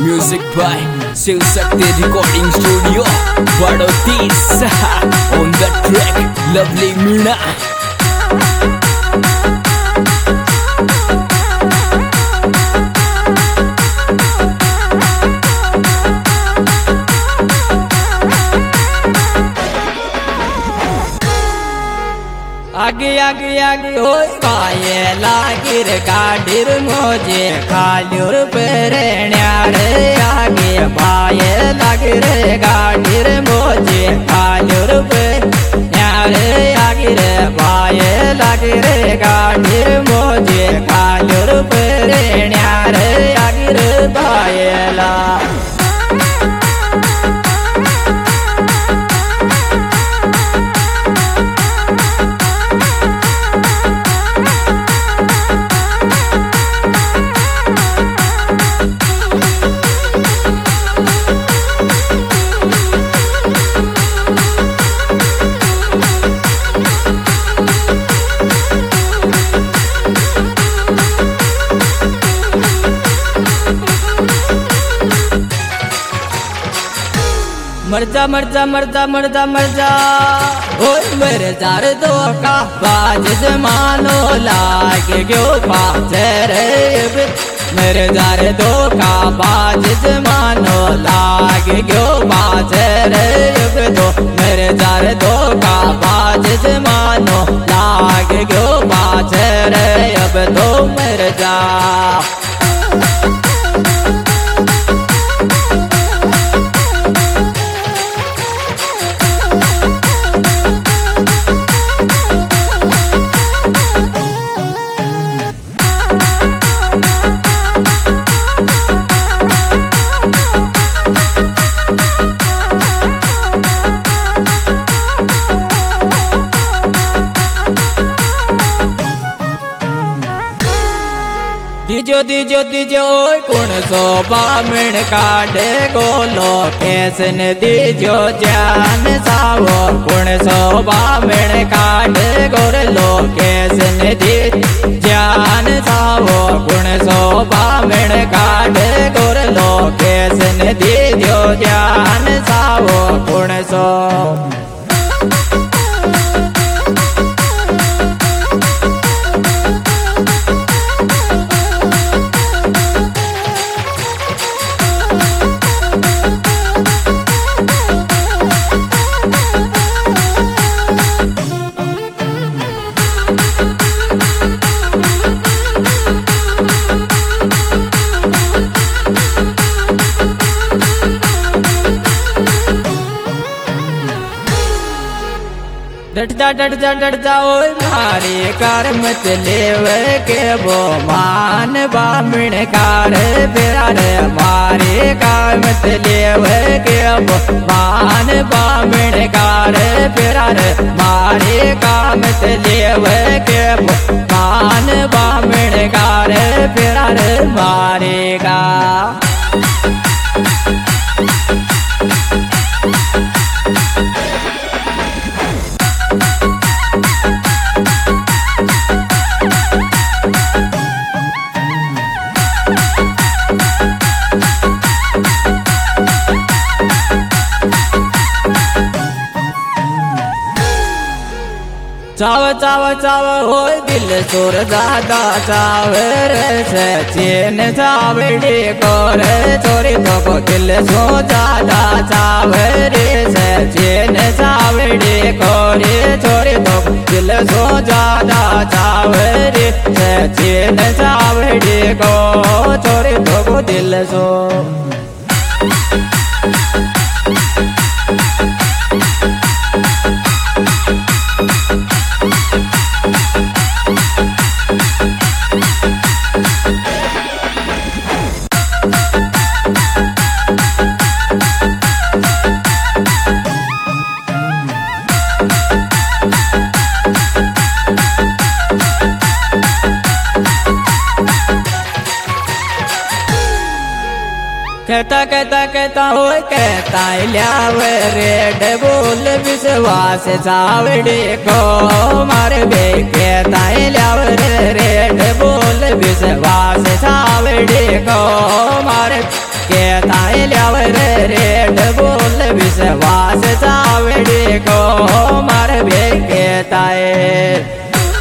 Music by Shiv Shakti Recording Studio, Badotis. On the track, Lovely Meena. आगे आगे आगे होय पाये लागिर गाडीर मोजे खाल्यूर पेरण्यार आगे पाये लागिर गाडीर मोजे खाल्यूर पेरण्यार आगिर पाये लागिर गाडीर मोजे खाल्यूर पेरण्यार आगिर पायेला मरजा मरजा मरजा मरजा मरजा ओए मेरे जार दो का बाज जमानो लागे क्यों पाचे रे मेरे जार दो का बाज जमानो लागे क्यों पाचे रे दो मेरे जार दो का बाज जमानो लागे क्यों पाचे रे अब दो मेरे जा दीजो दीजो दीजो कुण सोबा मिण काढ़े गोलो कैसन दीजो जान सावो कुण सोबा मिण काढ़े गोलो कैसन दी जान सावो कुण सोबा मिण काढ़े गोलो कैसन दीजो जान सावो कुण सो डट जा ओए मारे कार मत लेवे के वो मान बामण कार फेरा रे मारे कार मत लेवे के वो मान बामण कार फेरा रे मारे कार मत लेवे के वो मान बामण कार फेरा रे मारेगा चाव चाव चाव हो दिल सुर दादा चावर से चैन चावड़ी कोर चोरी तो दिल सो दादा चावर से चैन चावड़ी कोरे चोरी तो दिल सो दादा चावर से चैन चावड़ी को चोरी तो दिल सो कहता कहता कहता हो कहता लियावे रेड बोल विश्वास चावड़ी को मारे बे कहता लियावे रेड बोल विश्वास चावड़ी को मारे कहता देता है।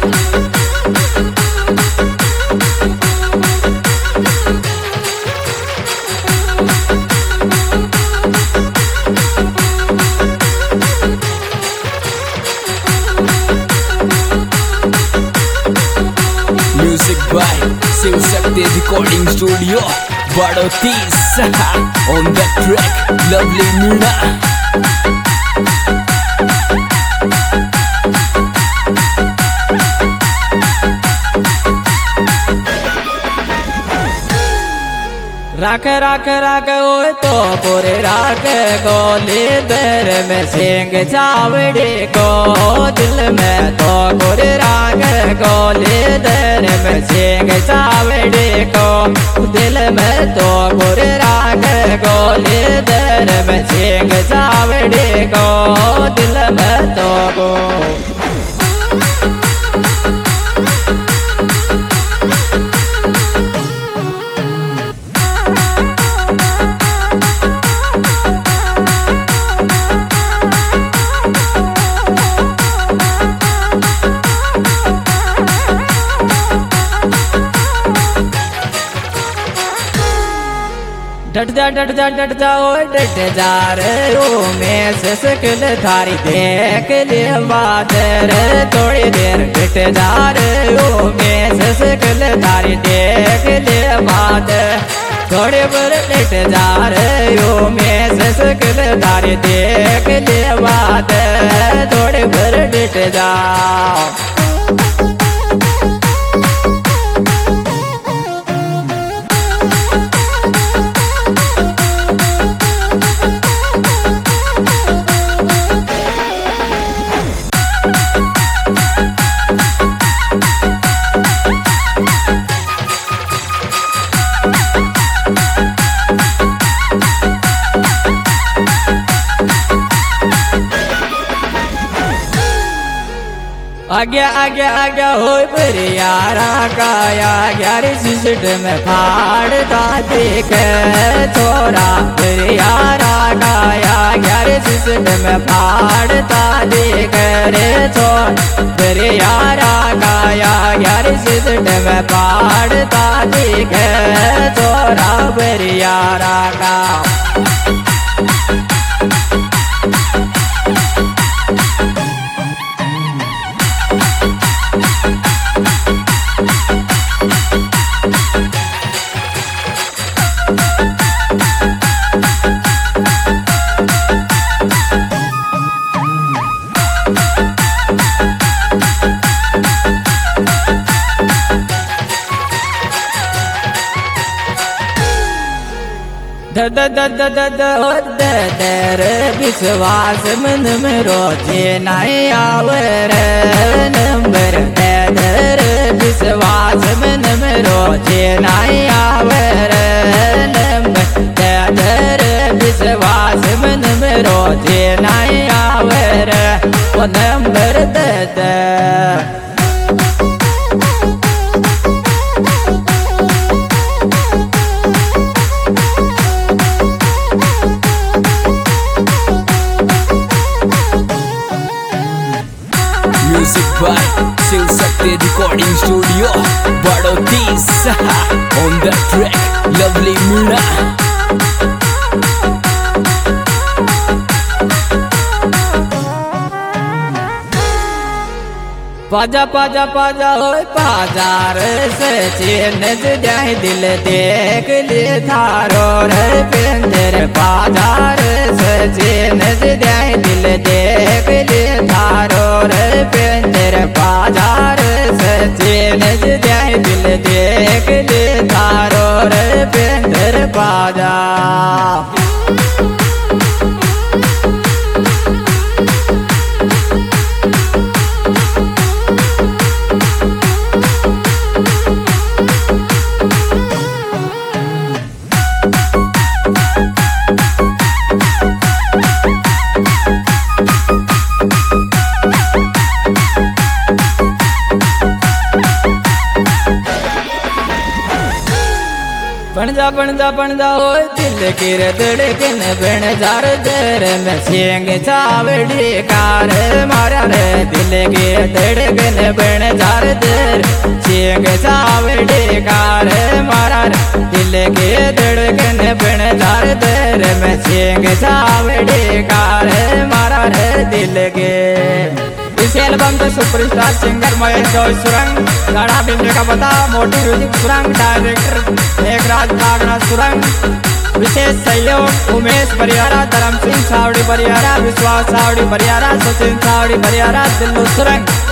Music by Shiv Shakti Recording Studio, Badotis. On the track, Lovely Meena. राख राख राख ओ तो पूरे राख गोली दर में सिंह चावड़ी को, दिल में तो पूरे राख गोली दर में सिंह चावड़ी को, दिल में तो पूरे राख गोली दर में सिंह चावड़ी को, दिल में तो को डट जा ओ डट जा रे ओ में से सकल थारी देख ले बात रे, थोड़ी देर डट जा रे ओ में से सकल थारी देख ले बात, थोड़े पर डट जा रे ओ में से सकल थारी देख ले बात, थोड़े पर डट जा। आगे आगे आगे हो यारा काया ग्यारह सिस्टम में फाड़ता देख छोरा, यारा काया ग्यारह सिस्टम में फाड़ता देख रे छोर, यारा काया ग्यारह सिस्टम में फाड़ता देख छोरा, यारा का दर विश्वास मन में रोजे नहीं आवर नंबर, दर विश्वास मन में रोजे नहीं आवर नंबर, दर विश्वास मन में रोजे नहीं आवर वो नंबर दे। Music by Shiv Shakti Recording Studio, Badotis. On the track, Lovely Meena. पाजा पाजा पाजा हो बाजार से चैन जाए दिल देख ले थारो रे पेंदर, बाजार से चैन जाए दिल देख ले थारो रे पेंदर, बाजार से चैन जाए दिल देख ले थारो रे पेंदर बाजा। बन जा ओ दिल की रे धड़कन बन जार देर में सिंग चावड़ी कार मारा रे दिल की धड़कन बन जार देर सिंग चावड़ी कार मारा रे दिल की धड़कन बन जार देर में सिंग चावड़ी कार मारा रे दिल के। इस एल्बम के सुपरस्टार सिंगर महेश जोई सुरंग, गाना फिल्म का पता मोटी म्यूजिक सुरंग, डायरेक्टर मेघराज नागराज सुरंग, विशेष सहयोग उमेश परियारा, धर्म सिंह सावड़ी परियारा, विश्वास सावड़ी परियारा, सचिन सावड़ी परियारा, दिल्लू सुरंग।